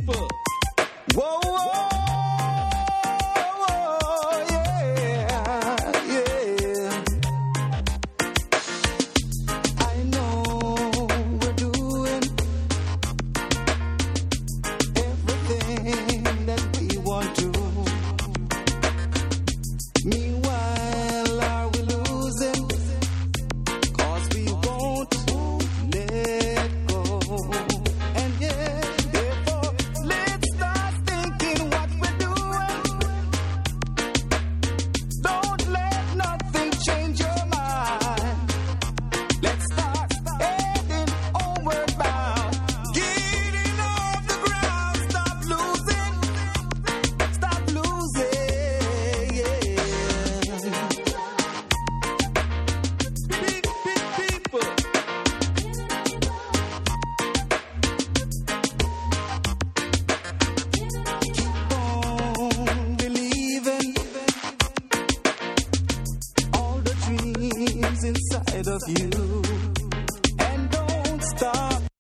people. Whoa, whoa, yeah, yeah. I know we're doing everything that we want to. Meanwhile, are we losing? 'Cause we won't let go. And yeah, therefore, let's start thinking what we're doing. Don't let nothing change your mind. Let's start heading homeward bound. Getting off the ground, stop losing, yeah. Big people. Keep on believing all the dreams inside of you, and don't stop